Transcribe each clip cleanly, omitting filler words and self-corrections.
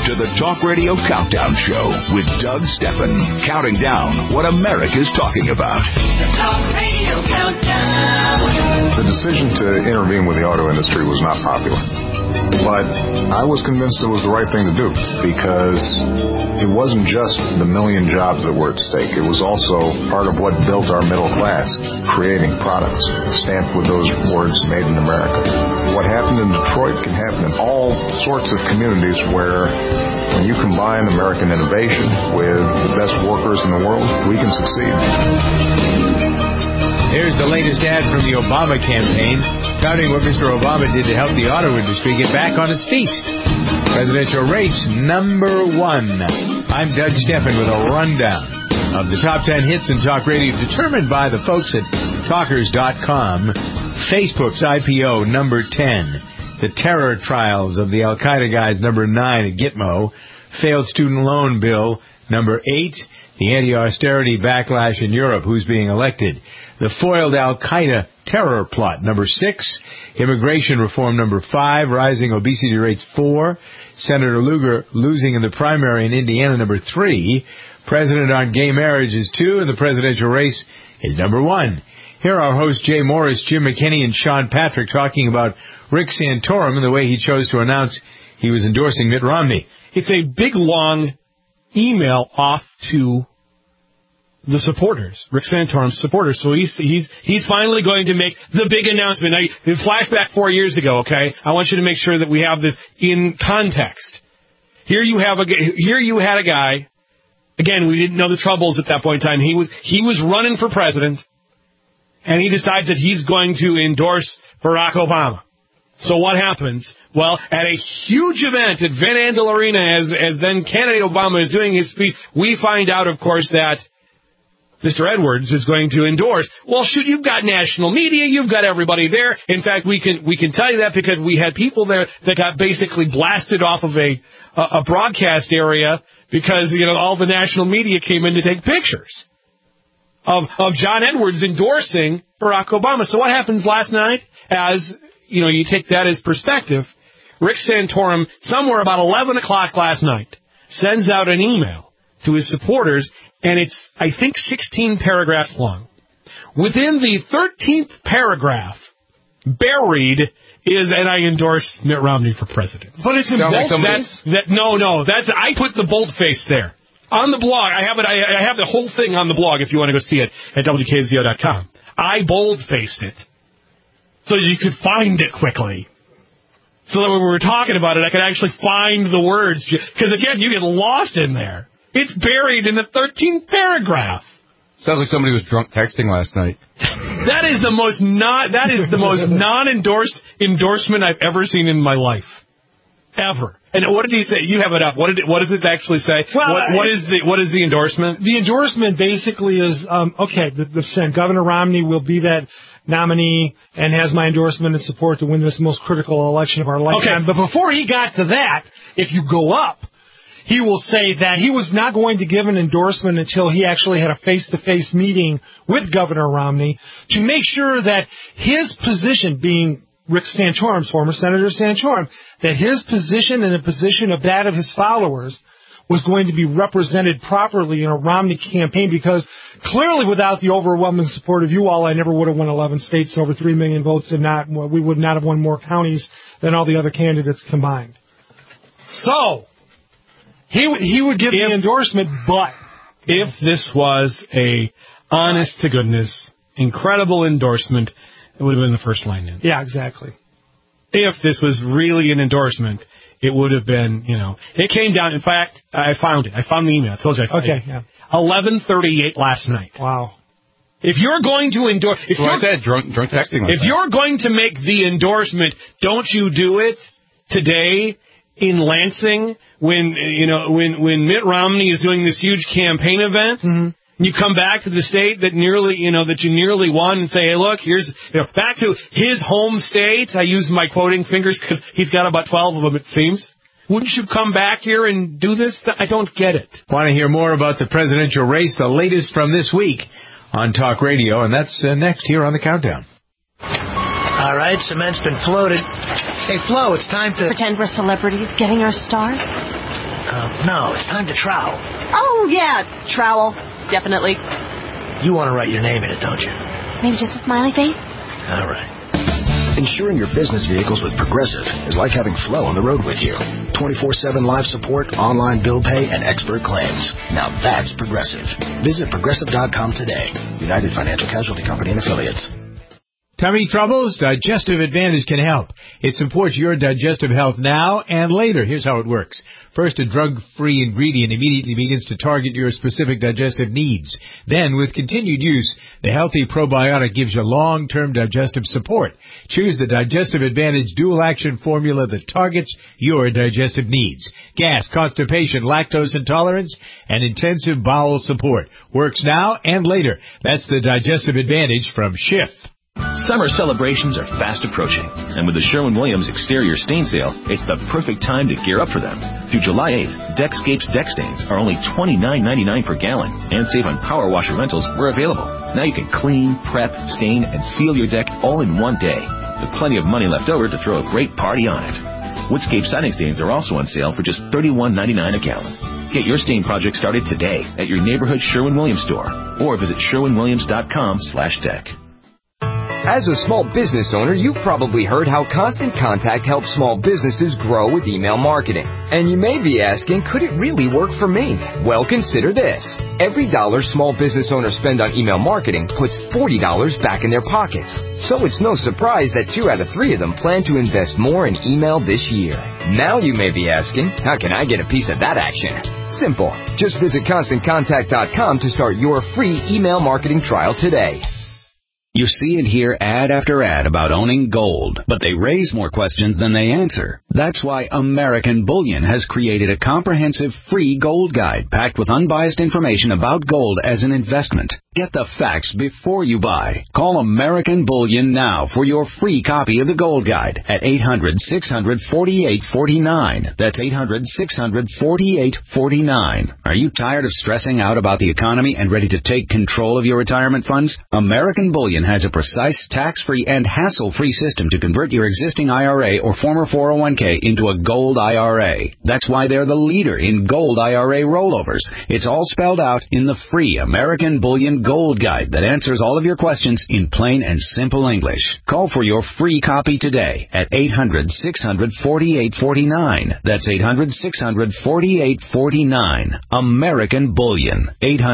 to the Talk Radio Countdown Show with Doug Stephan, counting down what America's talking about. The Talk Radio Countdown. The decision to intervene with the auto industry was not popular, but I was convinced it was the right thing to do because it wasn't just the million jobs that were at stake. It was also part of what built our middle class, creating products stamped with those words, made in America. What happened in Detroit can happen in all sorts of communities where when you combine American innovation with the best workers in the world, we can succeed. Here's the latest ad from the Obama campaign, touting what Mr. Obama did to help the auto industry get back on its feet. Presidential race number 1. I'm Doug Stephan with a rundown of the top 10 hits in talk radio determined by the folks at Talkers.com. Facebook's IPO, number 10. The terror trials of the Al-Qaeda guys, number 9 at Gitmo. Failed student loan bill, number 8. The anti-austerity backlash in Europe, who's being elected. The foiled Al-Qaeda terror plot, number 6. Immigration reform, number 5. Rising obesity rates, 4. Senator Lugar losing in the primary in Indiana, number 3. President on gay marriage is 2. And the presidential race is number 1. Here are our hosts, Jay Morris, Jim McKinney, and Sean Patrick, talking about Rick Santorum and the way he chose to announce he was endorsing Mitt Romney. It's a big, long email off to the supporters, Rick Santorum's supporters. So he's finally going to make the big announcement. Now, flashback 4 years ago, okay? I want you to make sure that we have this in context. Here you had a guy. Again, we didn't know the troubles at that point in time. He was running for president, and he decides that he's going to endorse Barack Obama. So what happens? Well, at a huge event at Van Andel Arena, as then candidate Obama is doing his speech, we find out, of course, that Mr. Edwards is going to endorse. Well, shoot, you've got national media, you've got everybody there. In fact, we can tell you that because we had people there that got basically blasted off of a broadcast area because, all the national media came in to take pictures of John Edwards endorsing Barack Obama. So what happens last night? As, you take that as perspective, Rick Santorum, somewhere about 11 o'clock last night, sends out an email to his supporters, and it's, I think, 16 paragraphs long. Within the 13th paragraph, buried is, and I endorse Mitt Romney for president. But it's in bold. I put the boldface there. On the blog, I have the whole thing on the blog if you want to go see it at WKZO.com. I boldfaced it so you could find it quickly. So that when we were talking about it, I could actually find the words. Because, again, you get lost in there. It's buried in the 13th paragraph. Sounds like somebody was drunk texting last night. That is the most non-endorsed endorsement I've ever seen in my life. Ever. And what did he say? You have it up. What does it actually say? Well, what is the endorsement? The endorsement basically is, Governor Romney will be that nominee and has my endorsement and support to win this most critical election of our lifetime. Okay. But before he got to that, if you go up, he will say that he was not going to give an endorsement until he actually had a face-to-face meeting with Governor Romney to make sure that his position, being Rick Santorum's, former Senator Santorum, that his position and the position of that of his followers was going to be represented properly in a Romney campaign, because clearly without the overwhelming support of you all, I never would have won 11 states, over 3 million votes, and we would not have won more counties than all the other candidates combined. So he would give the endorsement, but if this was a honest-to-goodness, incredible endorsement, it would have been the first line in. Yeah, exactly. If this was really an endorsement, it would have been, it came down. In fact, I found it. I found the email. I told you I found it. Yeah. 11:38 last night. Wow. If you're going to endorse... I said drunk texting. If you're going to make the endorsement, don't you do it today in Lansing when Mitt Romney is doing this huge campaign event? Mm-hmm. You come back to the state that you nearly won and say, hey, look, here's, back to his home state. I use my quoting fingers because he's got about 12 of them, it seems. Wouldn't you come back here and do this? I don't get it. Want to hear more about the presidential race, the latest from this week on Talk Radio, and that's next here on the Countdown. All right, cement's been floated. Hey, Flo, it's time to... pretend we're celebrities getting our stars? No, it's time to trowel. Oh, yeah, trowel. Definitely. You want to write your name in it, don't you? Maybe just a smiley face? All right. Insuring your business vehicles with Progressive is like having Flo on the road with you. 24/7 live support, online bill pay, and expert claims. Now that's Progressive. Visit Progressive.com today. United Financial Casualty Company and Affiliates. Tummy troubles? Digestive Advantage can help. It supports your digestive health now and later. Here's how it works. First, a drug-free ingredient immediately begins to target your specific digestive needs. Then, with continued use, the healthy probiotic gives you long-term digestive support. Choose the Digestive Advantage dual-action formula that targets your digestive needs. Gas, constipation, lactose intolerance, and intensive bowel support. Works now and later. That's the Digestive Advantage from Schiff. Summer celebrations are fast approaching, and with the Sherwin-Williams exterior stain sale, it's the perfect time to gear up for them. Through July 8th, Deckscapes deck stains are only $29.99 per gallon, and save on power washer rentals where available. Now you can clean, prep, stain, and seal your deck all in one day, with plenty of money left over to throw a great party on it. Woodscape siding stains are also on sale for just $31.99 a gallon. Get your stain project started today at your neighborhood Sherwin-Williams store, or visit sherwinwilliams.com/deck. As a small business owner, you've probably heard how Constant Contact helps small businesses grow with email marketing. And you may be asking, could it really work for me? Well, consider this. Every dollar small business owners spend on email marketing puts $40 back in their pockets. So it's no surprise that 2 out of 3 of them plan to invest more in email this year. Now you may be asking, how can I get a piece of that action? Simple. Just visit ConstantContact.com to start your free email marketing trial today. You see and hear ad after ad about owning gold, but they raise more questions than they answer. That's why American Bullion has created a comprehensive free gold guide packed with unbiased information about gold as an investment. Get the facts before you buy. Call American Bullion now for your free copy of the gold guide at 800-600-4849. That's 800-600-4849. Are you tired of stressing out about the economy and ready to take control of your retirement funds? American Bullion has a precise, tax-free, and hassle-free system to convert your existing IRA or former 401k into a gold IRA. That's why they're the leader in gold IRA rollovers. It's all spelled out in the free American Bullion Gold Guide that answers all of your questions in plain and simple English. Call for your free copy today at 800-600-4849. That's 800-600-4849. American Bullion.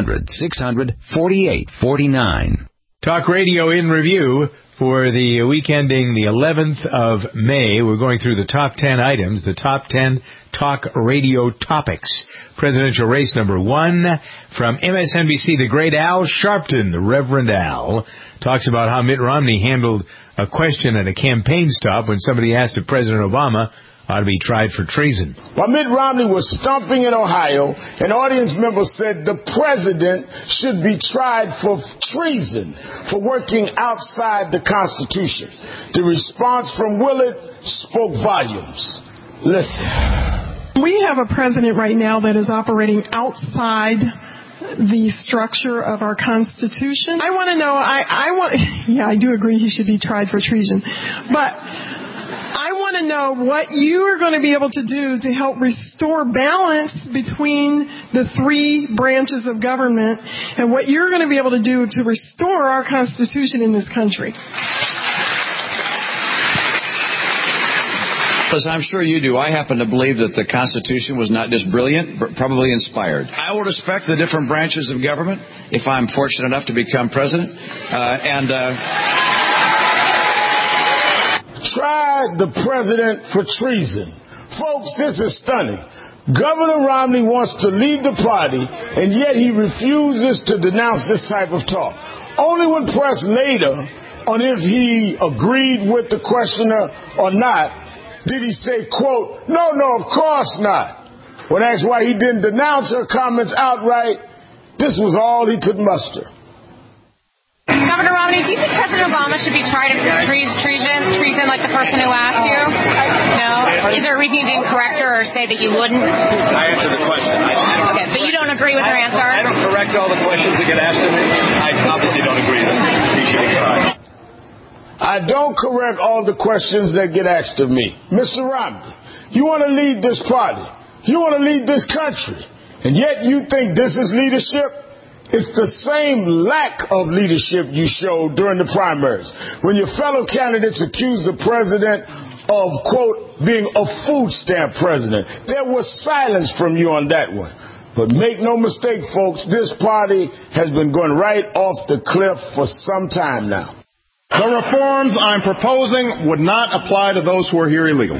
800-600-4849. Talk Radio in Review for the week ending the 11th of May. We're going through the top 10 items, the top 10 talk radio topics. Presidential race number 1 from MSNBC, the great Al Sharpton, the Reverend Al, talks about how Mitt Romney handled a question at a campaign stop when somebody asked if President Obama ought to be tried for treason. While Mitt Romney was stomping in Ohio, an audience member said the president should be tried for treason, for working outside the Constitution. The response from Willett spoke volumes. Listen. We have a president right now that is operating outside the structure of our Constitution. I want to know, I do agree he should be tried for treason, but I want to know what you are going to be able to do to help restore balance between the 3 branches of government and what you're going to be able to do to restore our Constitution in this country. As I'm sure you do, I happen to believe that the Constitution was not just brilliant, but probably inspired. I will respect the different branches of government if I'm fortunate enough to become president. Tried the president for treason. Folks, this is stunning. Governor Romney wants to lead the party, and yet he refuses to denounce this type of talk. Only when pressed later on if he agreed with the questioner or not, did he say, quote, no, of course not. When asked why he didn't denounce her comments outright, this was all he could muster. Governor Romney, do you think President Obama should be tried for treason like the person who asked you? No? Is there a reason you didn't correct her or say that you wouldn't? I answered the question. Okay, but you don't agree with her answer? I don't correct all the questions that get asked of me. I obviously don't agree with her. He should be tried. I don't correct all the questions that get asked of me. Mr. Romney, you want to lead this party. You want to lead this country, and yet you think this is leadership? It's the same lack of leadership you showed during the primaries when your fellow candidates accused the president of, quote, being a food stamp president. There was silence from you on that one. But make no mistake, folks, this party has been going right off the cliff for some time now. The reforms I'm proposing would not apply to those who are here illegally.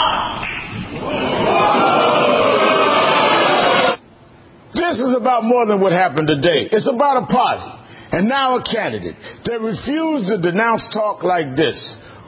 This is about more than what happened today. It's about a party and now a candidate that refused to denounce talk like this.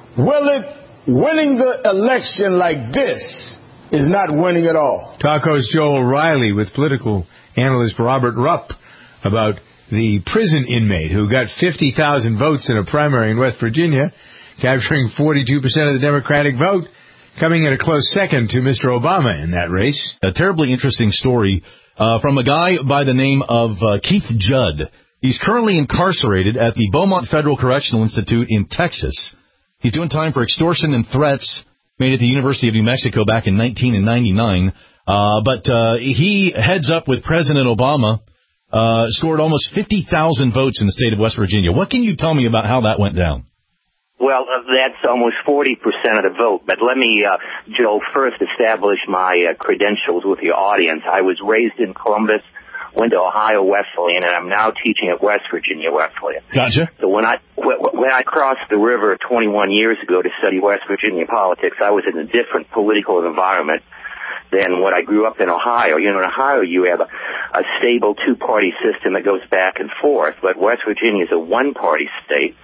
Winning the election like this is not winning at all. Taco's Joel Riley with political analyst Robert Rupp about the prison inmate who got 50,000 votes in a primary in West Virginia, capturing 42% of the Democratic vote, coming in a close second to Mr. Obama in that race. A terribly interesting story from a guy by the name of Keith Judd. He's currently incarcerated at the Beaumont Federal Correctional Institute in Texas. He's doing time for extortion and threats made at the University of New Mexico back in 1999. But he heads up with President Obama, scored almost 50,000 votes in the state of West Virginia. What can you tell me about how that went down? Well, that's almost 40% of the vote. But let me, Joe, first establish my credentials with the audience. I was raised in Columbus, went to Ohio Wesleyan, and I'm now teaching at West Virginia Wesleyan. Gotcha. So when I crossed the river 21 years ago to study West Virginia politics, I was in a different political environment than what I grew up in Ohio. You know, in Ohio you have a stable two-party system that goes back and forth, but West Virginia is a one-party state.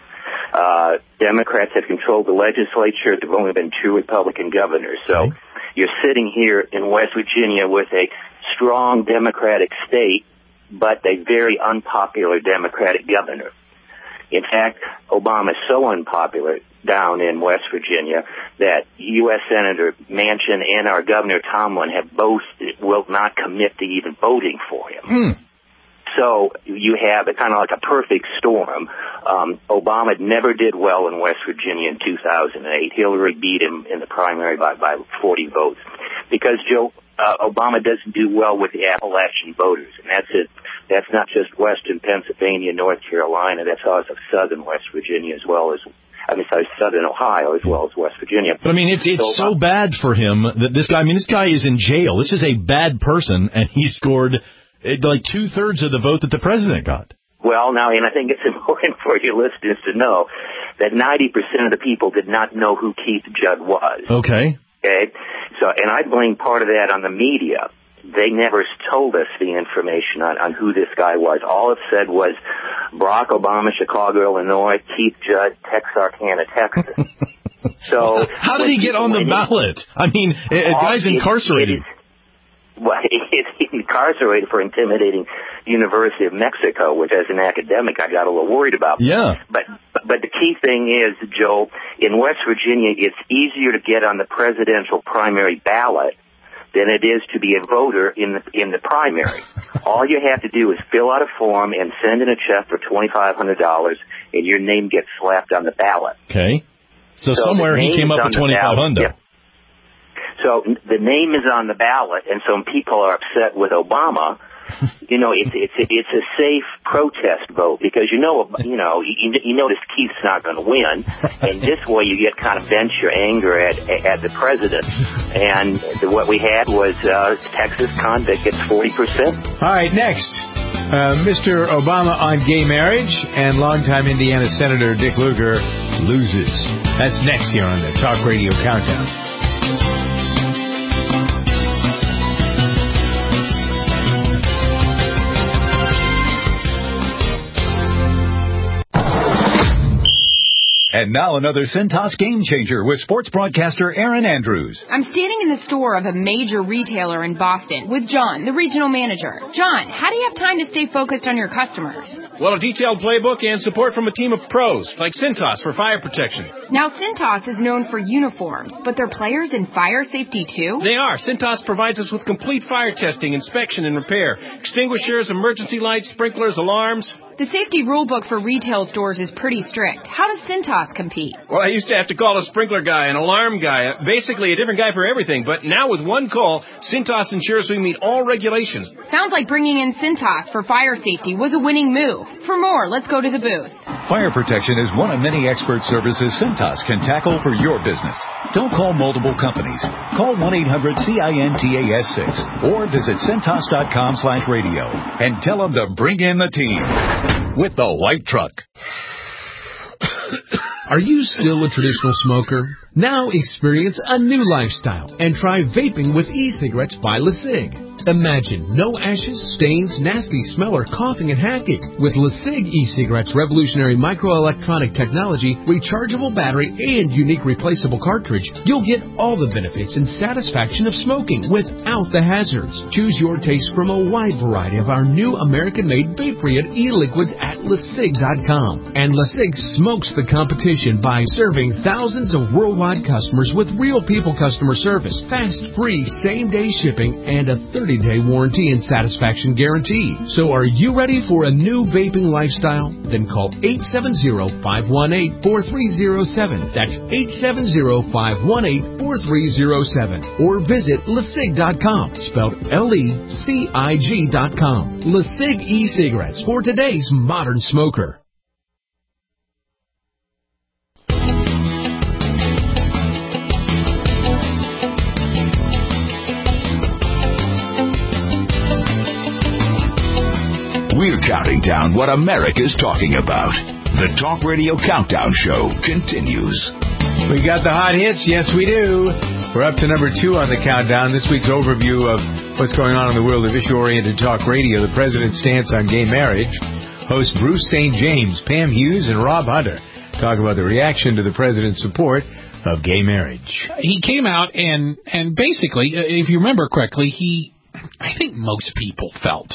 Democrats have controlled the legislature. There have only been 2 Republican governors. So you're sitting here in West Virginia with a strong Democratic state, but a very unpopular Democratic governor. In fact, Obama is so unpopular down in West Virginia that U.S. Senator Manchin and our Governor Tomlin have both will not commit to even voting for him. So you have a kind of like a perfect storm. Obama never did well in West Virginia in 2008. Hillary beat him in the primary by 40 votes. Because, Joe, Obama doesn't do well with the Appalachian voters, and that's it. That's not just western Pennsylvania, North Carolina. That's also southern West Virginia as well as, southern Ohio as well as West Virginia. But, I mean, it's so bad for him that this guy is in jail. This is a bad person, and he scored like 2/3 of the vote that the president got. Well, now, and I think it's important for your listeners to know that 90% of the people did not know who Keith Judd was. Okay. So, and I blame part of that on the media. They never told us the information on who this guy was. All it said was Barack Obama, Chicago, Illinois, Keith Judd, Texarkana, Texas. So how did he get on the ballot? I mean, a guy's incarcerated. Well, he's incarcerated for intimidating University of Mexico, which as an academic I got a little worried about. Yeah. But the key thing is, Joe, in West Virginia, it's easier to get on the presidential primary ballot than it is to be a voter in the primary. All you have to do is fill out a form and send in a check for $2,500, and your name gets slapped on the ballot. Okay. So somewhere he came up with $2,500. Yep. So the name is on the ballot, and so people are upset with Obama. You know, it's a safe protest vote because you notice Keith's not going to win, and this way you get kind of vent your anger at the president. And what we had was Texas convict gets 40%. All right, next, Mr. Obama on gay marriage, and longtime Indiana Senator Dick Lugar loses. That's next here on the Talk Radio Countdown. And now another Cintas game changer with sports broadcaster Aaron Andrews. I'm standing in the store of a major retailer in Boston with John, the regional manager. John, how do you have time to stay focused on your customers? Well, a detailed playbook and support from a team of pros, like Cintas for fire protection. Now, Cintas is known for uniforms, but they're players in fire safety too? They are. Cintas provides us with complete fire testing, inspection, and repair. Extinguishers, emergency lights, sprinklers, alarms. The safety rule book for retail stores is pretty strict. How does Cintas compete? Well, I used to have to call a sprinkler guy, an alarm guy, basically a different guy for everything. But now with one call, Cintas ensures we meet all regulations. Sounds like bringing in Cintas for fire safety was a winning move. For more, let's go to the booth. Fire protection is one of many expert services Cintas can tackle for your business. Don't call multiple companies. Call 1-800-CINTAS6 or visit Cintas.com/radio and tell them to bring in the team with the white truck. Are you still a traditional smoker? Now experience a new lifestyle and try vaping with e-cigarettes by LeSig. Imagine no ashes, stains, nasty smell, or coughing and hacking. With LeSig e-cigarettes' revolutionary microelectronic technology, rechargeable battery, and unique replaceable cartridge, you'll get all the benefits and satisfaction of smoking without the hazards. Choose your taste from a wide variety of our new American-made vape-free e-liquids at LeSig.com. And LeSig smokes the competition by serving thousands of worldwide customers with real people customer service, fast, free, same-day shipping, and a 30-day warranty and satisfaction guarantee. So are you ready for a new vaping lifestyle? Then call 870-518-4307. That's 870-518-4307. Or visit LeSig.com, spelled LECIG.com. LeSig e-cigarettes for today's modern smoker. We're counting down what America's talking about. The Talk Radio Countdown Show continues. We got the hot hits. Yes, we do. We're up to number 2 on the countdown. This week's overview of what's going on in the world of issue-oriented talk radio, the president's stance on gay marriage. Hosts Bruce St. James, Pam Hughes, and Rob Hunter talk about the reaction to the president's support of gay marriage. He came out and basically, if you remember correctly, I think most people felt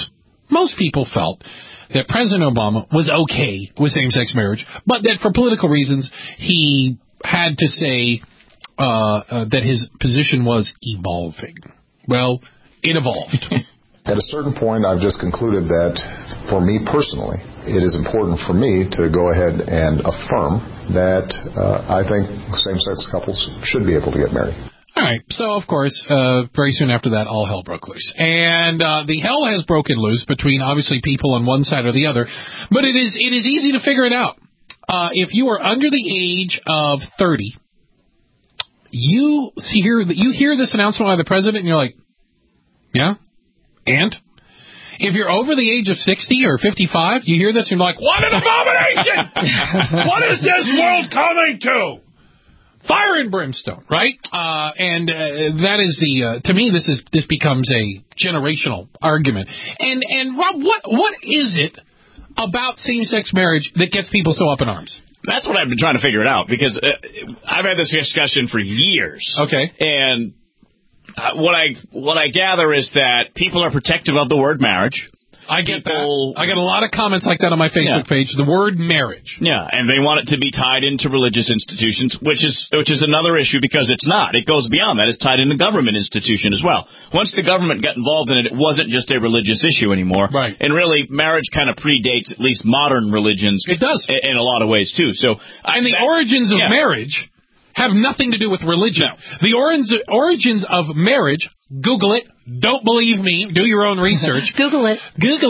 that President Obama was okay with same-sex marriage, but that for political reasons, he had to say that his position was evolving. Well, it evolved. At a certain point, I've just concluded that, for me personally, it is important for me to go ahead and affirm that I think same-sex couples should be able to get married. All right, so of course, very soon after that, all hell broke loose. And the hell has broken loose between, obviously, people on one side or the other, but it is easy to figure it out. If you are under the age of 30, you hear this announcement by the president, and you're like, yeah? And? If you're over the age of 60 or 55, you hear this, and you're like, what an abomination! What is this world coming to? Fire and brimstone, right? And that is to me, this becomes a generational argument. And Rob, what is it about same-sex marriage that gets people so up in arms? That's what I've been trying to figure it out, because I've had this discussion for years. Okay. And what I gather is that people are protective of the word marriage. I get that. I get a lot of comments like that on my Facebook page. The word marriage. Yeah, and they want it to be tied into religious institutions, which is another issue, because it's not. It goes beyond that. It's tied into government institution as well. Once the government got involved in it, it wasn't just a religious issue anymore. Right. And really, marriage kind of predates at least modern religions. It does. In a lot of ways, too. The origins of marriage have nothing to do with religion. No. The origins of marriage, Google it. Don't believe me. Do your own research. Google it.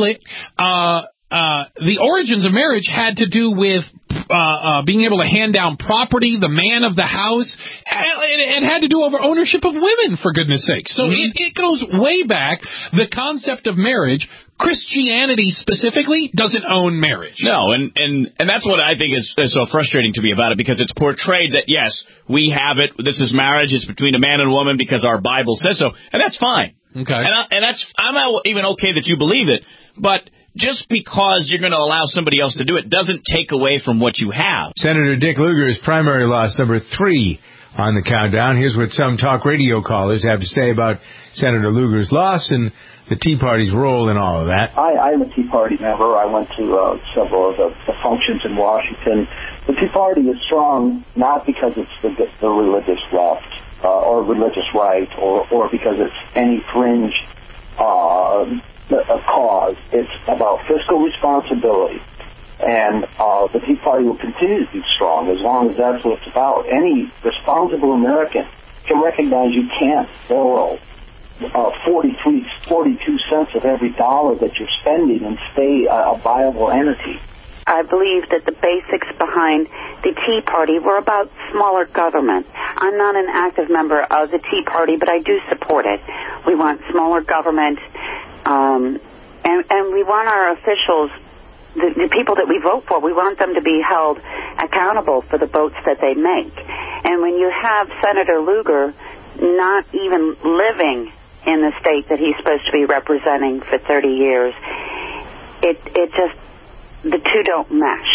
The origins of marriage had to do with being able to hand down property, the man of the house. It had to do over ownership of women, for goodness sake. So it goes way back. The concept of marriage, Christianity specifically, doesn't own marriage. No, and that's what I think is so frustrating to me about it, because it's portrayed that, yes, we have it. This is marriage. It's between a man and a woman because our Bible says so. And that's fine. Okay. I'm not even okay that you believe it, but just because you're going to allow somebody else to do it doesn't take away from what you have. Senator Dick Lugar's primary loss, number 3 on the countdown. Here's what some talk radio callers have to say about Senator Lugar's loss and the Tea Party's role in all of that. I'm a Tea Party member. I went to several of the functions in Washington. The Tea Party is strong not because it's the religious left or religious right or because it's any fringe cause. It's about fiscal responsibility. And the Tea Party will continue to be strong as long as that's what it's about. Any responsible American can recognize you can't borrow 42 cents of every dollar that you're spending and stay a viable entity. I believe that the basics behind the Tea Party were about smaller government. I'm not an active member of the Tea Party, but I do support it. We want smaller government, and we want our officials, the people that we vote for, we want them to be held accountable for the votes that they make. And when you have Senator Lugar not even living in the state that he's supposed to be representing for 30 years, it just, the two don't mesh.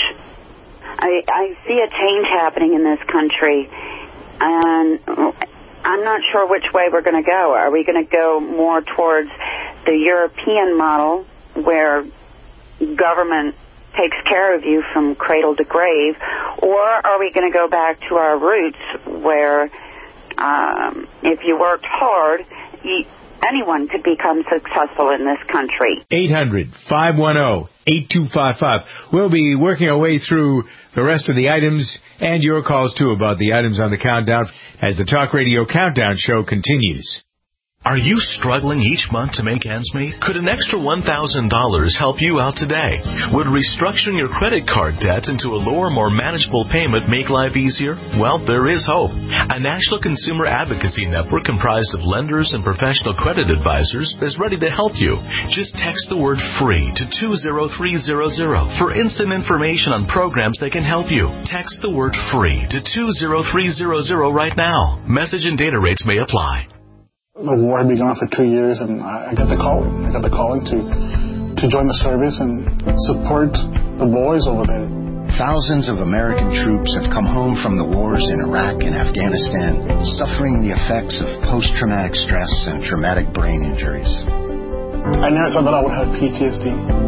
I see a change happening in this country, and I'm not sure which way we're going to go. Are we going to go more towards the European model, where government takes care of you from cradle to grave, or are we going to go back to our roots, where if you worked hard, anyone could become successful in this country? 800-510-8255. We'll be working our way through the rest of the items and your calls, too, about the items on the countdown as the Talk Radio Countdown Show continues. Are you struggling each month to make ends meet? Could an extra $1,000 help you out today? Would restructuring your credit card debt into a lower, more manageable payment make life easier? Well, there is hope. A national consumer advocacy network comprised of lenders and professional credit advisors is ready to help you. Just text the word FREE to 20300 for instant information on programs that can help you. Text the word FREE to 20300 right now. Message and data rates may apply. The war had been gone for 2 years, and I got the calling. I got the calling to join the service and support the boys over there. Thousands of American troops have come home from the wars in Iraq and Afghanistan, suffering the effects of post-traumatic stress and traumatic brain injuries. I never thought that I would have PTSD.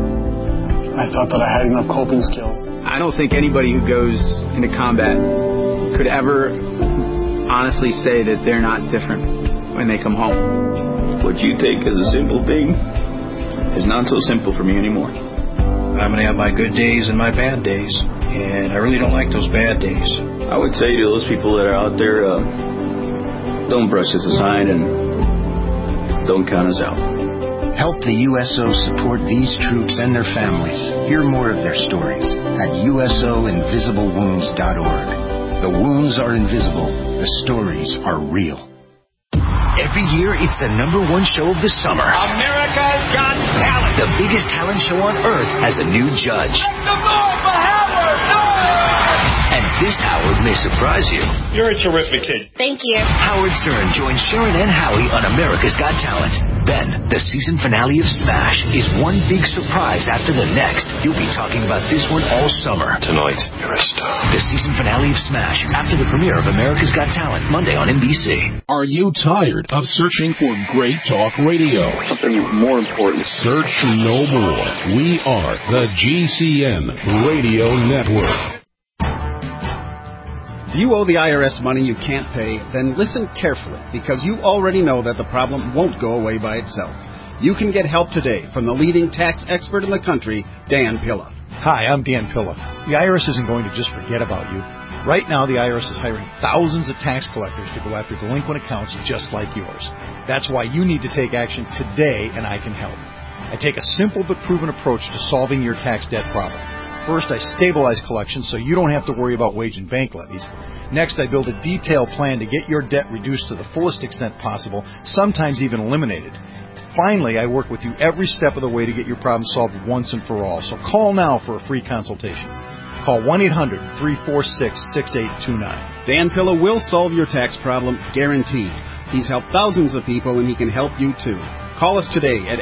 I thought that I had enough coping skills. I don't think anybody who goes into combat could ever honestly say that they're not different when they come home. What you take as a simple thing is not so simple for me anymore. I'm going to have my good days and my bad days, and I really don't like those bad days. I would say to those people that are out there, don't brush us aside and don't count us out. Help the USO support these troops and their families. Hear more of their stories at usoinvisiblewounds.org. The wounds are invisible. The stories are real. Every year, it's the #1 show of the summer. America's Got Talent. The biggest talent show on earth has a new judge. Make the move for Howard. No! And this Howard may surprise you. You're a terrific kid. Thank you. Howard Stern joins Sharon and Howie on America's Got Talent. Then, the season finale of Smash is one big surprise after the next. You'll be talking about this one all summer. Tonight, you're a star. The season finale of Smash after the premiere of America's Got Talent, Monday on NBC. Are you tired of searching for great talk radio? Something more important. Search no more. We are the GCN Radio Network. If you owe the IRS money you can't pay, then listen carefully, because you already know that the problem won't go away by itself. You can get help today from the leading tax expert in the country, Dan Pilla. Hi, I'm Dan Pilla. The IRS isn't going to just forget about you. Right now, the IRS is hiring thousands of tax collectors to go after delinquent accounts just like yours. That's why you need to take action today, and I can help. I take a simple but proven approach to solving your tax debt problem. First, I stabilize collections so you don't have to worry about wage and bank levies. Next, I build a detailed plan to get your debt reduced to the fullest extent possible, sometimes even eliminated. Finally, I work with you every step of the way to get your problem solved once and for all. So call now for a free consultation. Call 1-800-346-6829. Dan Pilla will solve your tax problem, guaranteed. He's helped thousands of people, and he can help you too. Call us today at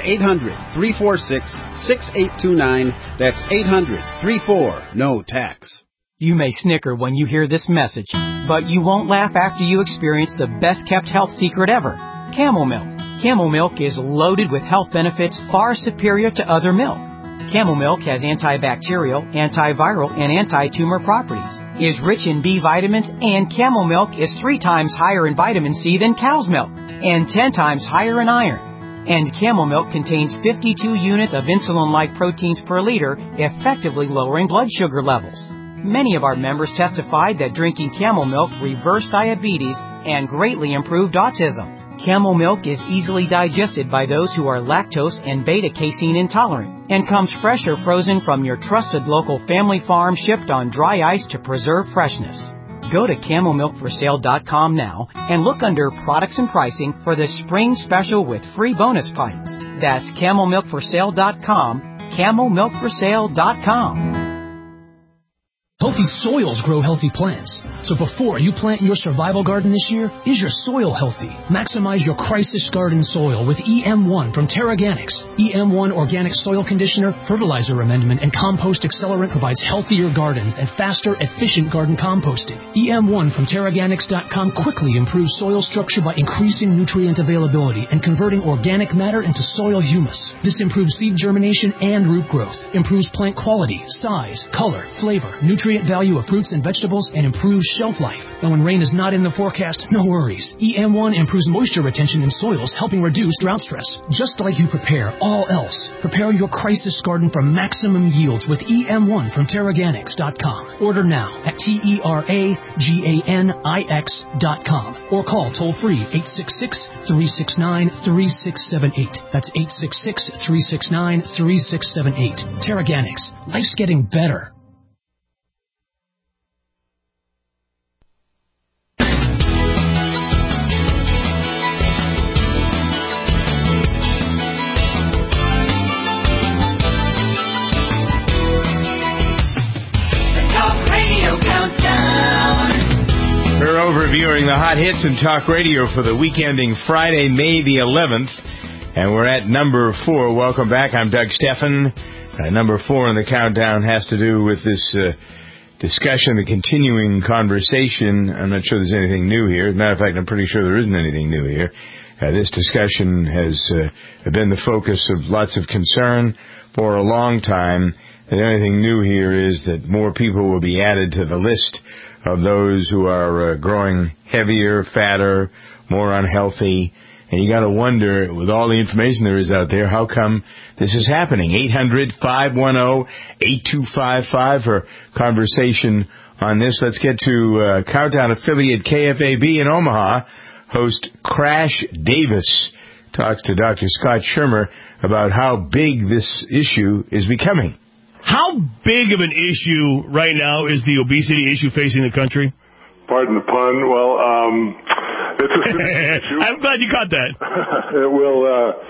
800-346-6829. That's 800-34-NO-TAX. You may snicker when you hear this message, but you won't laugh after you experience the best-kept health secret ever, Camel Milk. Camel Milk is loaded with health benefits far superior to other milk. Camel Milk has antibacterial, antiviral, and anti-tumor properties, is rich in B vitamins, and Camel Milk is 3 times higher in vitamin C than cow's milk, and 10 times higher in iron. And Camel Milk contains 52 units of insulin-like proteins per liter, effectively lowering blood sugar levels. Many of our members testified that drinking Camel Milk reversed diabetes and greatly improved autism. Camel Milk is easily digested by those who are lactose and beta-casein intolerant and comes fresh or frozen from your trusted local family farm, shipped on dry ice to preserve freshness. Go to CamelMilkForSale.com now and look under Products and Pricing for the spring special with free bonus pints. That's CamelMilkForSale.com, CamelMilkForSale.com. Healthy soils grow healthy plants. So before you plant your survival garden this year, is your soil healthy? Maximize your crisis garden soil with EM1 from Terraganics. EM1 Organic Soil Conditioner, Fertilizer Amendment, and Compost Accelerant provides healthier gardens and faster, efficient garden composting. EM1 from Terraganics.com quickly improves soil structure by increasing nutrient availability and converting organic matter into soil humus. This improves seed germination and root growth, improves plant quality, size, color, flavor, nutrient value of fruits and vegetables, and improves shelf life. And when rain is not in the forecast, no worries. EM1 improves moisture retention in soils, helping reduce drought stress. Just like you prepare all else, prepare your crisis garden for maximum yields with EM1 from Terraganics.com. Order now at TerraGanix.com or call toll-free 866-369-3678. That's 866-369-3678. Terraganics. Life's getting better. We're overviewing the hot hits in talk radio for the week ending Friday, May the 11th, and we're at number 4. Welcome back. I'm Doug Steffen. Number 4 in the countdown has to do with this discussion, the continuing conversation. I'm not sure there's anything new here. As a matter of fact, I'm pretty sure there isn't anything new here. This discussion has been the focus of lots of concern for a long time. The only thing new here is that more people will be added to the list of those who are growing heavier, fatter, more unhealthy. And you got to wonder, with all the information there is out there, how come this is happening? 800-510-8255 for conversation on this. Let's get to Countdown affiliate KFAB in Omaha. Host Crash Davis talks to Dr. Scott Schirmer about how big this issue is becoming. How big of an issue right now is the obesity issue facing the country? Pardon the pun. Well, it's a serious issue. I'm glad you caught that. It will.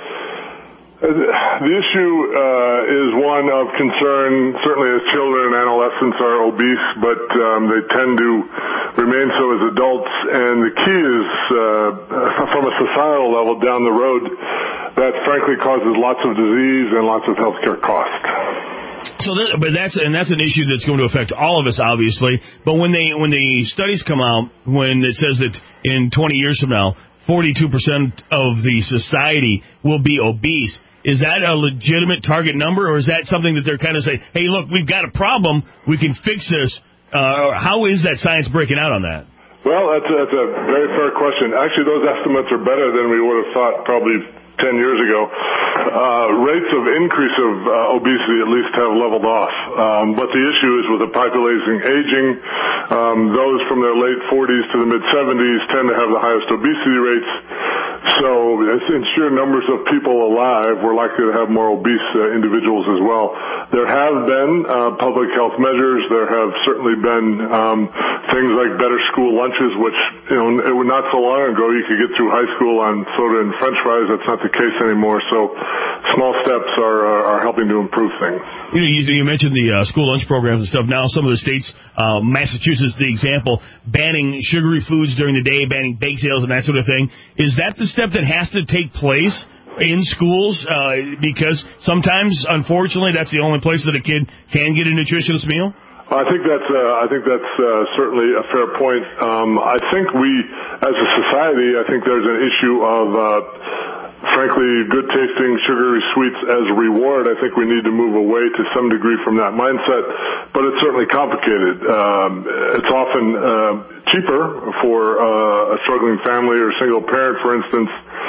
The issue is one of concern, certainly as children and adolescents are obese, but they tend to remain so as adults. And the key is, from a societal level down the road, that frankly causes lots of disease and lots of healthcare costs. So, that's an issue that's going to affect all of us, obviously. But when the studies come out, when it says that in 20 years from now, 42% of the society will be obese, is that a legitimate target number, or is that something that they're kind of saying, hey, look, we've got a problem, we can fix this? How is that science breaking out on that? Well, that's a very fair question. Actually, those estimates are better than we would have thought probably 10 years ago. Rates of increase of obesity at least have leveled off. But the issue is with the population aging, those from their late 40s to the mid-70s tend to have the highest obesity rates. So in sheer numbers of people alive, we're likely to have more obese individuals as well. There have been public health measures. There have certainly been things like better school lunches, which, not so long ago you could get through high school on soda and French fries. That's not the case anymore. So small steps are helping to improve things. You mentioned the school lunch programs and stuff. Now some of the states, Massachusetts, the example, banning sugary foods during the day, banning bake sales and that sort of thing. Is that the step that has to take place in schools? Because sometimes, unfortunately, that's the only place that a kid can get a nutritious meal? I think that's certainly a fair point. I think we, as a society, there's an issue of frankly, good-tasting sugary sweets as a reward. I think we need to move away to some degree from that mindset, but it's certainly complicated. It's often cheaper for a struggling family or single parent, for instance, to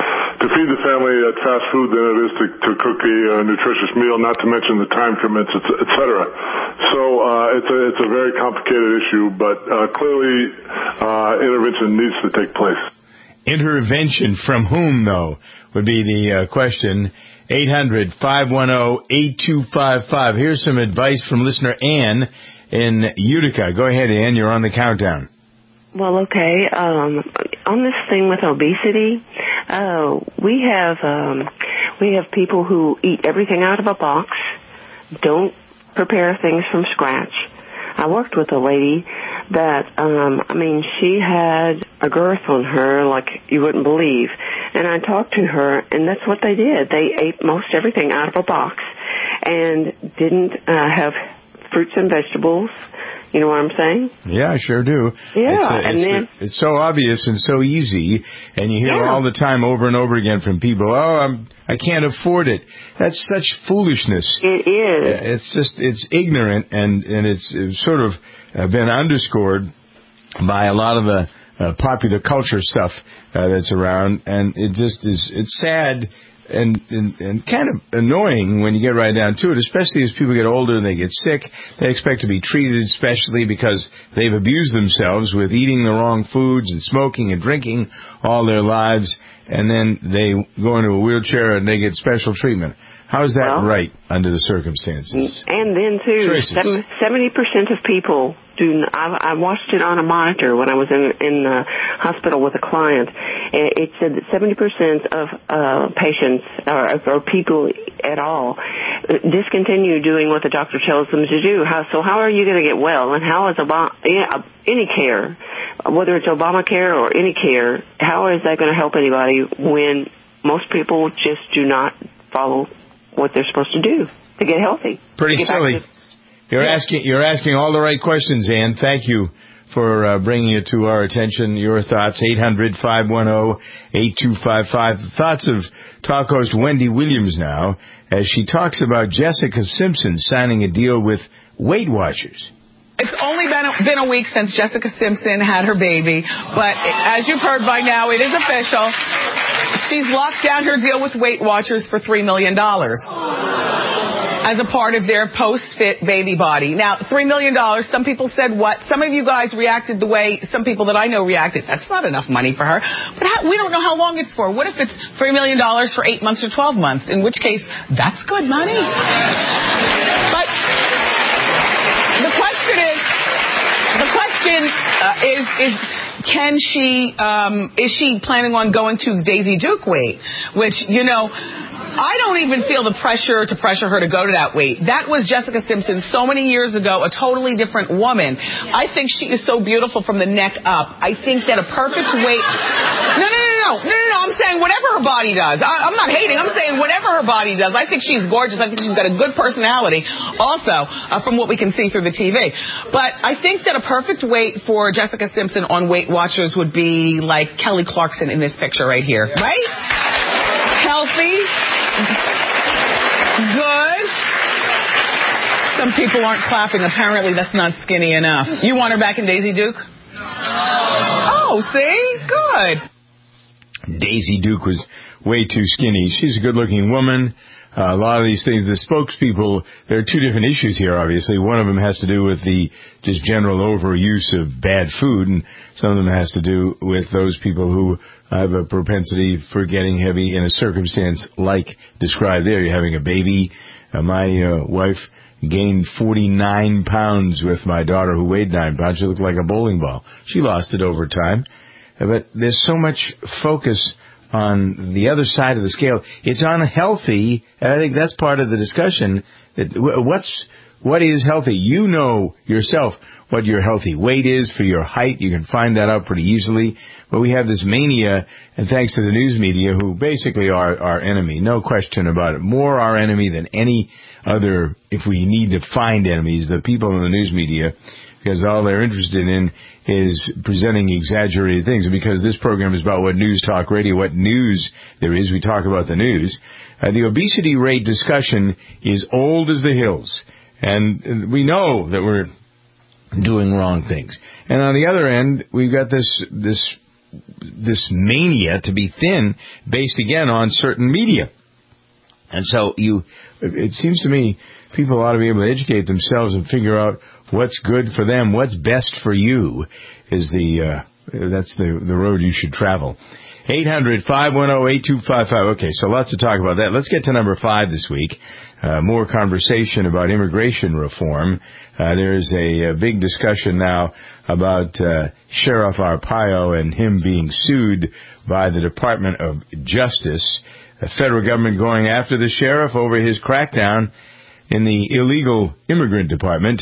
to feed the family at fast food than it is to cook a nutritious meal, not to mention the time commitments, et cetera. So it's a very complicated issue, but clearly intervention needs to take place. Intervention from whom, though, would be the question. 800-510-8255. Here's some advice from listener Ann in Utica. Go ahead, Ann. You're on the countdown. Well, okay. On this thing with obesity, we have people who eat everything out of a box, don't prepare things from scratch. I worked with a lady that, she had a girth on her like you wouldn't believe. And I talked to her, and that's what they did. They ate most everything out of a box and didn't have fruits and vegetables. You know what I'm saying? Yeah, I sure do. Yeah, it's so obvious and so easy, and you hear all the time over and over again from people, I can't afford it. That's such foolishness. It is. It's ignorant, and it's sort of been underscored by a lot of the popular culture stuff that's around, and it's sad and kind of annoying when you get right down to it, especially as people get older and they get sick. They expect to be treated, especially because they've abused themselves with eating the wrong foods and smoking and drinking all their lives, and then they go into a wheelchair and they get special treatment. How is that right under the circumstances? And then, too, 70% of people I watched it on a monitor when I was in the hospital with a client. It said that 70% of patients or people at all discontinue doing what the doctor tells them to do. So how are you going to get well? And how is any care, whether it's Obamacare or any care, how is that going to help anybody when most people just do not follow what they're supposed to do to get healthy? Pretty silly. You're asking all the right questions, Ann. Thank you for bringing it to our attention. Your thoughts, 800-510-8255. The thoughts of talk host Wendy Williams now, as she talks about Jessica Simpson signing a deal with Weight Watchers. It's only been a week since Jessica Simpson had her baby, but as you've heard by now, it is official. She's locked down her deal with Weight Watchers for $3 million. As a part of their post-fit baby body. Now, $3 million, some people said what? Some of you guys reacted the way some people that I know reacted. That's not enough money for her. But we don't know how long it's for. What if it's $3 million for 8 months or 12 months? In which case, that's good money. But the question is can she, is she planning on going to Daisy Duke weight? Which, I don't even feel the pressure to pressure her to go to that weight. That was Jessica Simpson so many years ago, a totally different woman. I think she is so beautiful from the neck up. I think that a perfect weight... No. I'm saying whatever her body does. I'm not hating. I'm saying whatever her body does. I think she's gorgeous. I think she's got a good personality also from what we can see through the TV. But I think that a perfect weight for Jessica Simpson on Weight Watchers would be like Kelly Clarkson in this picture right here. Right? Healthy. Good. Some people aren't clapping. Apparently that's not skinny enough. You want her back in Daisy Duke? Oh, see? Good. Daisy Duke was way too skinny. She's a good-looking woman. A lot of these things, the spokespeople, there are two different issues here, obviously. One of them has to do with the just general overuse of bad food, and some of them has to do with those people who have a propensity for getting heavy in a circumstance like described there. You're having a baby. My wife gained 49 pounds with my daughter who weighed 9 pounds. She looked like a bowling ball. She lost it over time. But there's so much focus on the other side of the scale. It's unhealthy, and I think that's part of the discussion. What is healthy? You know yourself what your healthy weight is for your height. You can find that out pretty easily. But we have this mania, and thanks to the news media, who basically are our enemy. No question about it. More our enemy than any other, if we need to find enemies, the people in the news media, because all they're interested in is presenting exaggerated things. And because this program is about what news talk radio, what news there is, we talk about the news. The obesity rate discussion is old as the hills. And we know that we're doing wrong things. And on the other end, we've got this this mania to be thin based, again, on certain media. And so it seems to me people ought to be able to educate themselves and figure out what's good for them, what's best for you is that's the road you should travel. 800-510-8255. Okay, so lots to talk about that. Let's get to number 5 this week. More conversation about immigration reform. There's a big discussion now about Sheriff Arpaio and him being sued by the Department of Justice. The federal government going after the sheriff over his crackdown in the illegal immigrant department.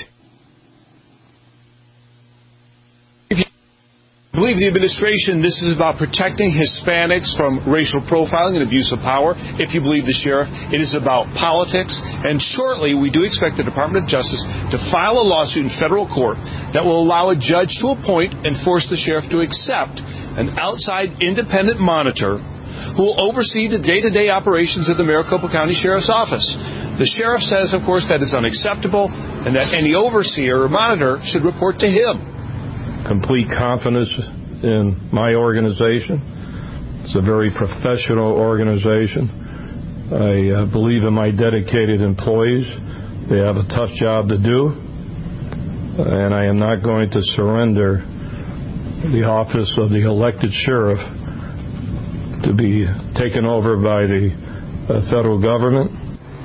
I believe the administration, this is about protecting Hispanics from racial profiling and abuse of power. If you believe the sheriff, it is about politics. And shortly, we do expect the Department of Justice to file a lawsuit in federal court that will allow a judge to appoint and force the sheriff to accept an outside independent monitor who will oversee the day-to-day operations of the Maricopa County Sheriff's Office. The sheriff says, of course, that is unacceptable and that any overseer or monitor should report to him. Complete confidence in my organization. It's a very professional organization. I believe in my dedicated employees. They have a tough job to do, and I am not going to surrender the office of the elected sheriff to be taken over by the federal government.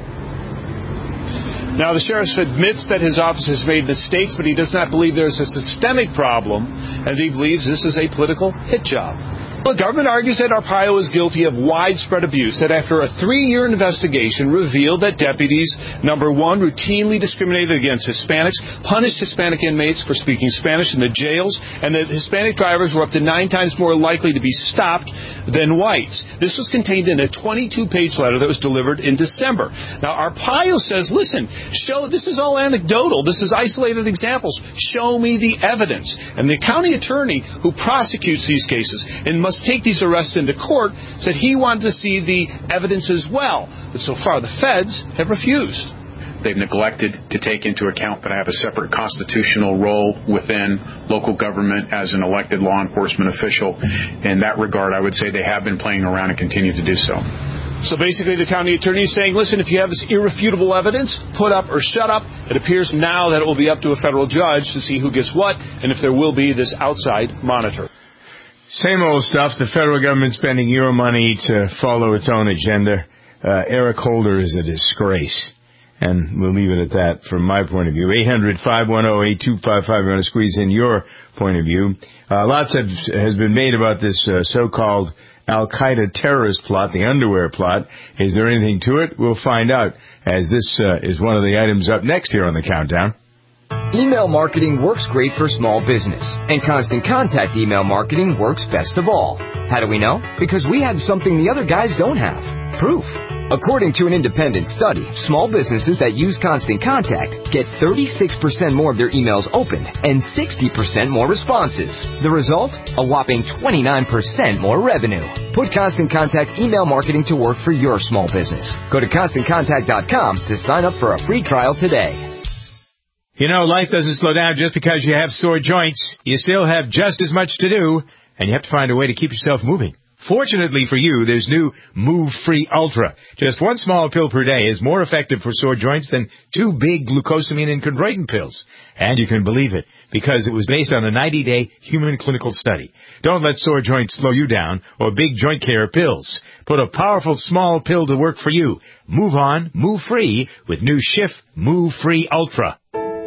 Now, the sheriff admits that his office has made mistakes, but he does not believe there's a systemic problem, as he believes this is a political hit job. The government argues that Arpaio is guilty of widespread abuse, that after a 3-year investigation revealed that deputies, number one, routinely discriminated against Hispanics, punished Hispanic inmates for speaking Spanish in the jails, and that Hispanic drivers were up to 9 times more likely to be stopped than whites. This was contained in a 22-page letter that was delivered in December. Now, Arpaio says, listen, this is all anecdotal. This is isolated examples. Show me the evidence. And the county attorney who prosecutes these cases and must take these arrests into court said he wanted to see the evidence as well. But so far, the feds have refused. They've neglected to take into account that I have a separate constitutional role within local government as an elected law enforcement official. In that regard, I would say they have been playing around and continue to do so. So basically, the county attorney is saying, listen, if you have this irrefutable evidence, put up or shut up. It appears now that it will be up to a federal judge to see who gets what and if there will be this outside monitor. Same old stuff. The federal government spending your money to follow its own agenda. Eric Holder is a disgrace. And we'll leave it at that from my point of view. 800-510-8255. I want to squeeze in your point of view. Lots has been made about this so-called Al-Qaeda terrorist plot, the underwear plot. Is there anything to it? We'll find out, as this is one of the items up next here on the countdown. Email marketing works great for small business, and Constant Contact email marketing works best of all. How do we know? Because we have something the other guys don't have. Proof. According to an independent study, small businesses that use Constant Contact get 36% more of their emails opened and 60% more responses. The result? A whopping 29% more revenue. Put Constant Contact email marketing to work for your small business. Go to ConstantContact.com to sign up for a free trial today. You know, life doesn't slow down just because you have sore joints. You still have just as much to do, and you have to find a way to keep yourself moving. Fortunately for you, there's new Move Free Ultra. Just one small pill per day is more effective for sore joints than 2 big glucosamine and chondroitin pills. And you can believe it, because it was based on a 90-day human clinical study. Don't let sore joints slow you down or big joint care pills. Put a powerful small pill to work for you. Move on, move free with new Schiff Move Free Ultra.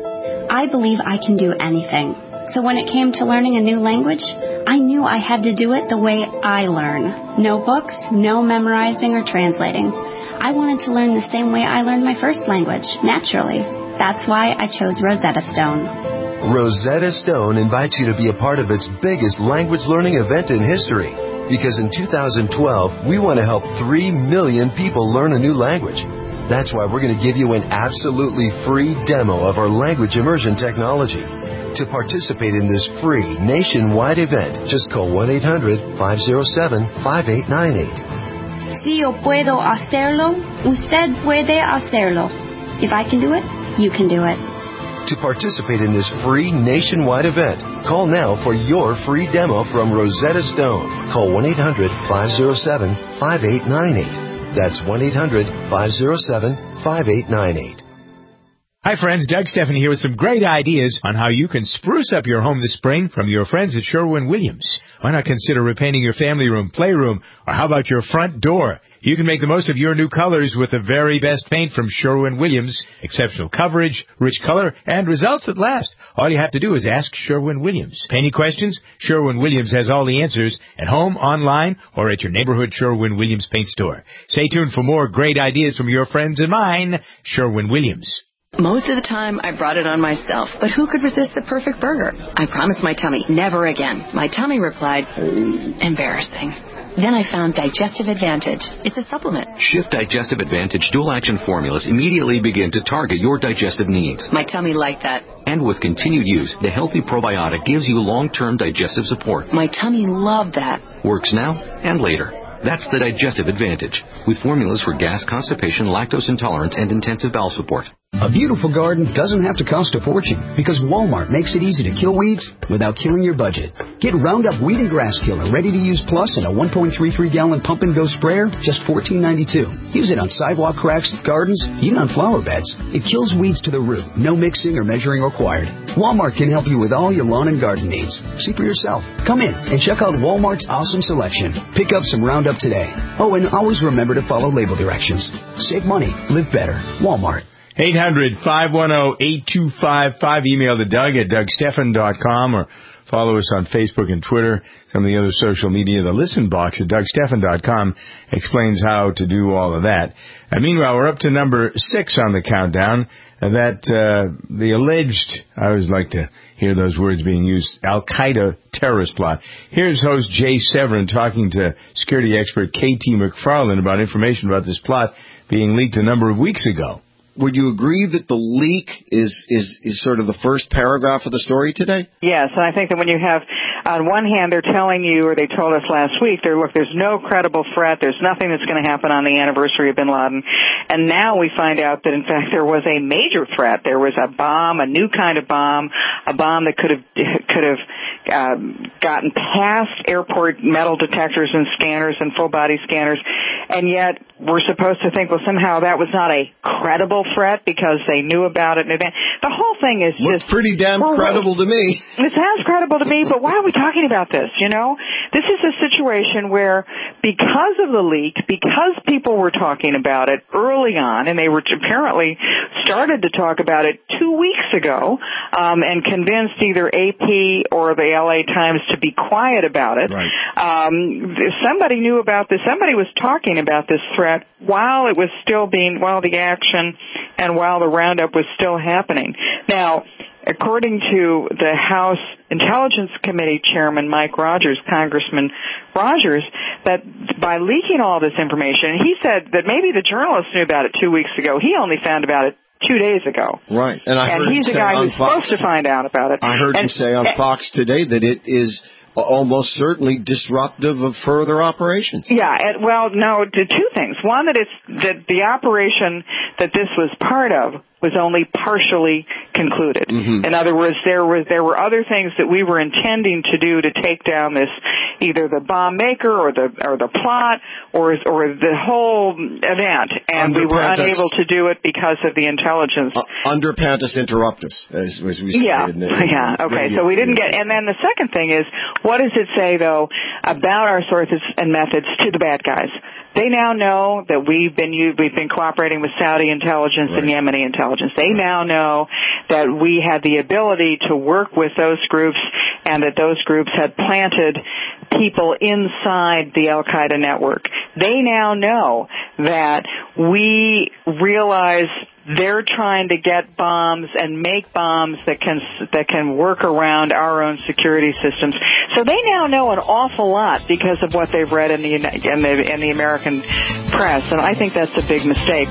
I believe I can do anything. So when it came to learning a new language, I knew I had to do it the way I learn. No books, no memorizing or translating. I wanted to learn the same way I learned my first language, naturally. That's why I chose Rosetta Stone. Rosetta Stone invites you to be a part of its biggest language learning event in history. Because in 2012, we want to help 3 million people learn a new language. That's why we're going to give you an absolutely free demo of our language immersion technology. To participate in this free nationwide event, just call 1-800-507-5898. Si yo puedo hacerlo, usted puede hacerlo. If I can do it, you can do it. To participate in this free nationwide event, call now for your free demo from Rosetta Stone. Call 1-800-507-5898. That's 1-800-507-5898. Hi friends, Doug Stephan here with some great ideas on how you can spruce up your home this spring from your friends at Sherwin-Williams. Why not consider repainting your family room, playroom, or how about your front door? You can make the most of your new colors with the very best paint from Sherwin-Williams. Exceptional coverage, rich color, and results that last. All you have to do is ask Sherwin-Williams. Any questions? Sherwin-Williams has all the answers at home, online, or at your neighborhood Sherwin-Williams paint store. Stay tuned for more great ideas from your friends and mine, Sherwin-Williams. Most of the time, I brought it on myself, but who could resist the perfect burger? I promised my tummy, never again. My tummy replied, embarrassing. Then I found Digestive Advantage. It's a supplement. Shift Digestive Advantage dual-action formulas immediately begin to target your digestive needs. My tummy liked that. And with continued use, the Healthy Probiotic gives you long-term digestive support. My tummy loved that. Works now and later. That's the Digestive Advantage, with formulas for gas, constipation, lactose intolerance, and intensive bowel support. A beautiful garden doesn't have to cost a fortune because Walmart makes it easy to kill weeds without killing your budget. Get Roundup Weed and Grass Killer Ready to Use Plus in a 1.33-gallon pump and go sprayer, just $14.92. Use it on sidewalk cracks, gardens, even on flower beds. It kills weeds to the root, no mixing or measuring required. Walmart can help you with all your lawn and garden needs. See for yourself. Come in and check out Walmart's awesome selection. Pick up some Roundup today. Oh, and always remember to follow label directions. Save money, live better. Walmart. 800-510-8255. Email to Doug at DougStephan.com or follow us on Facebook and Twitter, some of the other social media. The listen box at DougStephan.com explains how to do all of that. Meanwhile, we're up to number 6 on the countdown. The alleged, I always like to hear those words being used, Al-Qaeda terrorist plot. Here's host Jay Severin talking to security expert K.T. McFarland about information about this plot being leaked a number of weeks ago. Would you agree that the leak is sort of the first paragraph of the story today? Yes, and I think that when you have, on one hand, they're telling you, or they told us last week, look, there's no credible threat, there's nothing that's going to happen on the anniversary of bin Laden, and now we find out that, in fact, there was a major threat. There was a bomb, a new kind of bomb, a bomb that could have gotten past airport metal detectors and scanners and full-body scanners, and yet we're supposed to think, well, somehow that was not a credible threat because they knew about it in advance. The whole thing is looks pretty damn credible to me. It sounds credible to me, but why are we talking about this? You know, this is a situation where because of the leak, because people were talking about it early on, and they were apparently started to talk about it 2 weeks ago, and convinced either AP or the LA Times to be quiet about it. Right. Somebody knew about this. Somebody was talking about this threat while it was still while the action and while the roundup was still happening. Now, according to the House Intelligence Committee Chairman Mike Rogers, Congressman Rogers, that by leaking all this information, he said that maybe the journalists knew about it 2 weeks ago. He only found about it 2 days ago. Right. And he's the guy who's supposed to find out about it. I heard him say on Fox today that it is almost certainly disruptive of further operations. Yeah, no, two things. One, that the operation that this was part of was only partially concluded. Mm-hmm. In other words, there were other things that we were intending to do to take down this, either the bomb maker or the plot or the whole event, and we were unable to do it because of the intelligence. Under Pantus Interruptus, as we say. Yeah. Okay. So we didn't get. And then the second thing is, what does it say though about our sources and methods to the bad guys? They now know that we've been cooperating with Saudi intelligence and Yemeni intelligence. They now know that we had the ability to work with those groups and that those groups had planted people inside the Al-Qaeda network. They now know that we realize they're trying to get bombs and make bombs that can work around our own security systems. So they now know an awful lot because of what they've read in the American press, and I think that's a big mistake.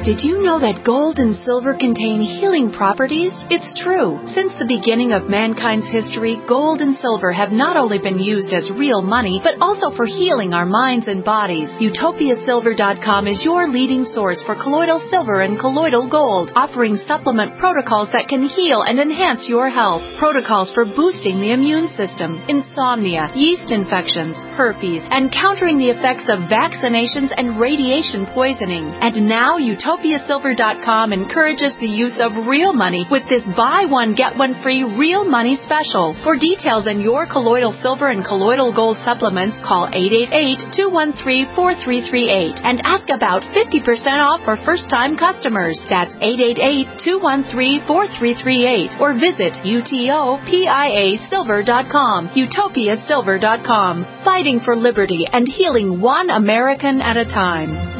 Did you know that gold and silver contain healing properties? It's true. Since the beginning of mankind's history, gold and silver have not only been used as real money, but also for healing our minds and bodies. UtopiaSilver.com is your leading source for colloidal silver and colloidal gold, offering supplement protocols that can heal and enhance your health. Protocols for boosting the immune system, insomnia, yeast infections, herpes, and countering the effects of vaccinations and radiation poisoning. And now UtopiaSilver.com encourages the use of real money with this buy one, get one free real money special. For details on your colloidal silver and colloidal gold supplements, call 888-213-4338 and ask about 50% off for first-time customers. That's 888-213-4338 or visit UTOPIASilver.com. UtopiaSilver.com. Fighting for liberty and healing one American at a time.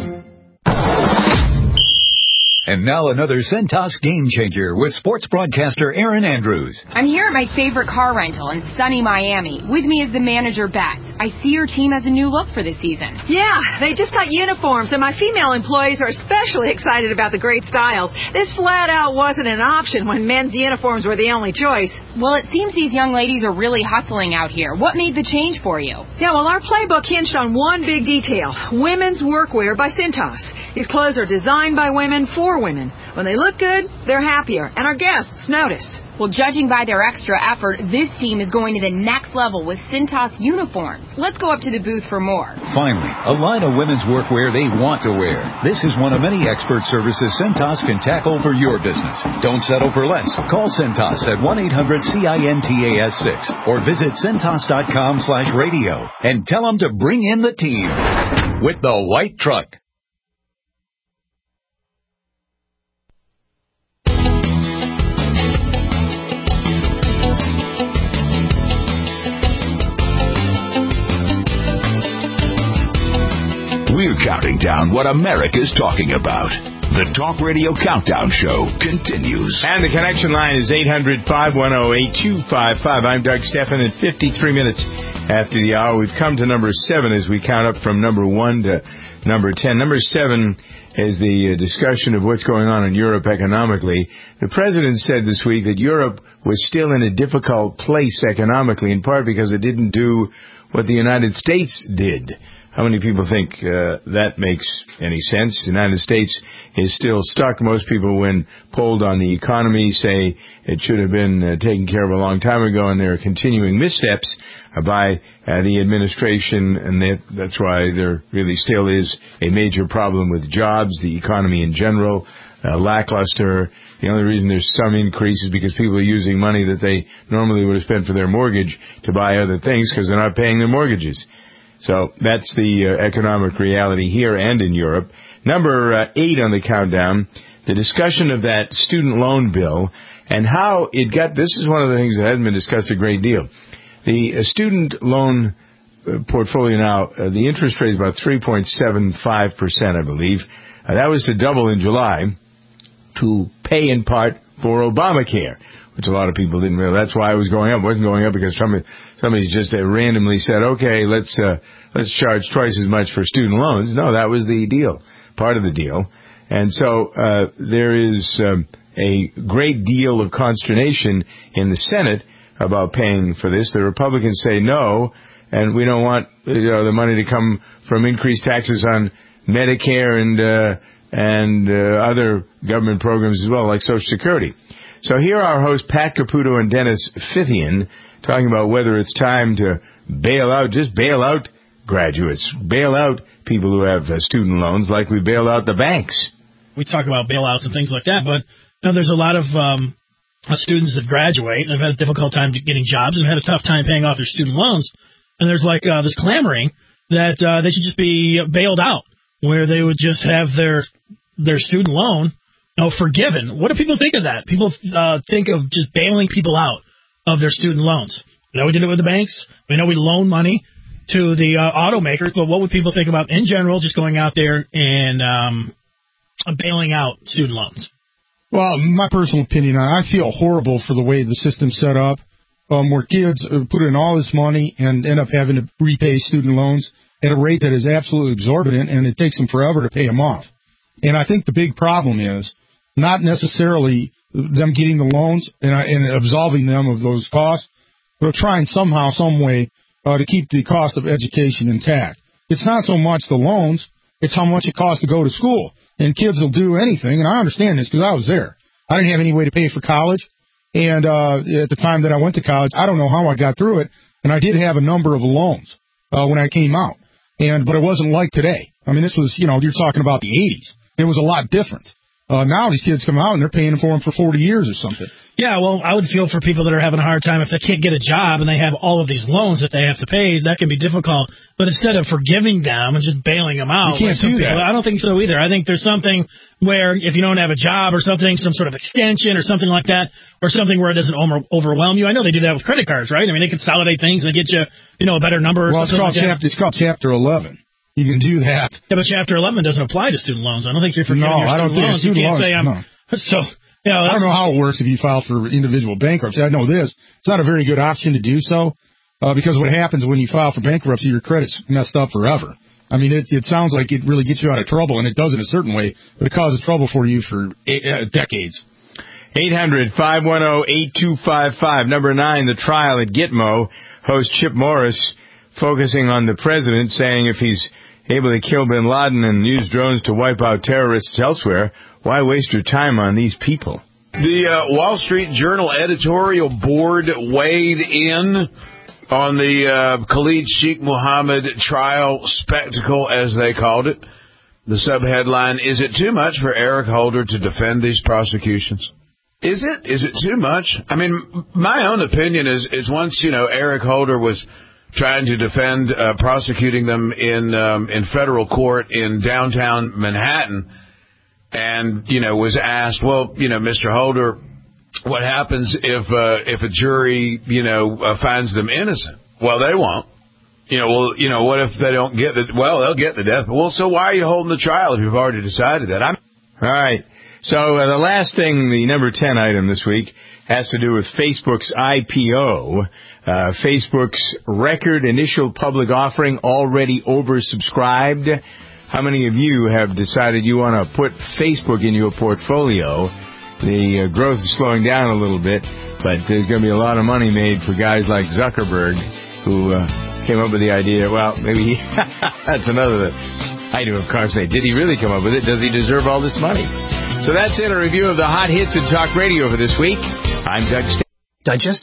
And now another Centos game changer with sports broadcaster Erin Andrews. I'm here at my favorite car rental in sunny Miami. With me is the manager, Beth. I see your team has a new look for this season. Yeah, they just got uniforms, and my female employees are especially excited about the great styles. This flat out wasn't an option when men's uniforms were the only choice. Well, it seems these young ladies are really hustling out here. What made the change for you? Yeah, well, our playbook hinged on one big detail: women's workwear by Cintas. These clothes are designed by women for women. When they look good, they're happier, and our guests notice. Well, judging by their extra effort, this team is going to the next level with Cintas uniforms. Let's go up to the booth for more. Finally, a line of women's workwear they want to wear. This is one of many expert services Cintas can tackle for your business. Don't settle for less. Call Cintas at 1-800-CINTAS-6 or visit Cintas.com/radio and tell them to bring in the team with the white truck. We're counting down what America's talking about. The Talk Radio Countdown Show continues. And the connection line is 800-510-8255. I'm Doug Stephan. At 53 minutes after the hour, we've come to number 7 as we count up from number 1 to number 10. Number 7 is the discussion of what's going on in Europe economically. The president said this week that Europe was still in a difficult place economically, in part because it didn't do what the United States did. How many people think that makes any sense? The United States is still stuck. Most people, when polled on the economy, say it should have been taken care of a long time ago, and there are continuing missteps by the administration, and that's why there really still is a major problem with jobs, the economy in general, lackluster. The only reason there's some increase is because people are using money that they normally would have spent for their mortgage to buy other things because they're not paying their mortgages. So that's the economic reality here and in Europe. Number 8 on the countdown, the discussion of that student loan bill and how it got, this is one of the things that hasn't been discussed a great deal. The student loan portfolio now, the interest rate is about 3.75%, I believe. That was to double in July to pay in part for Obamacare, which a lot of people didn't realize. That's why it was going up. It wasn't going up because somebody just randomly said, okay, let's charge twice as much for student loans. No, that was the deal, part of the deal. And so there is a great deal of consternation in the Senate about paying for this. The Republicans say no, and we don't want the money to come from increased taxes on Medicare and other government programs as well, like Social Security. So here are our hosts, Pat Caputo and Dennis Fithian, talking about whether it's time to bail out graduates, bail out people who have student loans like we bail out the banks. We talk about bailouts and things like that, but there's a lot of students that graduate and have had a difficult time getting jobs and had a tough time paying off their student loans. And there's this clamoring that they should just be bailed out, where they would just have their student loan forgiven. What do people think of that? People think of just bailing people out of their student loans. We know we did it with the banks. We know we loan money to the automakers, but what would people think about, in general, just going out there and bailing out student loans? Well, my personal opinion, I feel horrible for the way the system's set up, where kids put in all this money and end up having to repay student loans at a rate that is absolutely exorbitant, and it takes them forever to pay them off. And I think the big problem is not necessarily them getting the loans and absolving them of those costs, but trying somehow, some way to keep the cost of education intact. It's not so much the loans, it's how much it costs to go to school. And kids will do anything, and I understand this because I was there. I didn't have any way to pay for college, and at the time that I went to college, I don't know how I got through it, and I did have a number of loans when I came out. But it wasn't like today. I mean, this was, you're talking about the 80s. It was a lot different. Now these kids come out and they're paying for them for 40 years or something. Yeah, well, I would feel for people that are having a hard time if they can't get a job and they have all of these loans that they have to pay. That can be difficult. But instead of forgiving them and just bailing them out, you can't do that. I don't think so either. I think there's something where if you don't have a job or something, some sort of extension or something like that, or something where it doesn't overwhelm you. I know they do that with credit cards, right? I mean, they consolidate things and they get you, a better number. Or something like that. It's called Chapter 11. You can do that. Yeah, but Chapter 11 doesn't apply to student loans. I don't think you're forgiving your student loans. You can't say no. So, I don't know how it works if you file for individual bankruptcy. I know this. It's not a very good option to do so because what happens when you file for bankruptcy, your credit's messed up forever. I mean, it sounds like it really gets you out of trouble, and it does in a certain way, but it causes trouble for you for decades. 800-510-8255. Number 9, the trial at Gitmo. Host Chip Morris focusing on the president, saying if he's able to kill bin Laden and use drones to wipe out terrorists elsewhere, why waste your time on these people? The Wall Street Journal editorial board weighed in on the Khalid Sheikh Mohammed trial spectacle, as they called it. The subheadline, is it too much for Eric Holder to defend these prosecutions? Is it? Is it too much? I mean, my own opinion is once, Eric Holder was trying to defend prosecuting them in federal court in downtown Manhattan, and was asked, well, Mr. Holder, what happens if a jury finds them innocent? Well, they won't. What if they don't get the? Well, they'll get the death. Well, so why are you holding the trial if you've already decided that? All right. So the last thing, the number 10 item this week, has to do with Facebook's IPO. Facebook's record initial public offering already oversubscribed. How many of you have decided you want to put Facebook in your portfolio? The growth is slowing down a little bit, but there's going to be a lot of money made for guys like Zuckerberg, who came up with the idea. Well, maybe that's another item of conversation. Did he really come up with it? Does he deserve all this money? So that's it, a review of the hot hits in talk radio for this week. I'm Doug Stanton.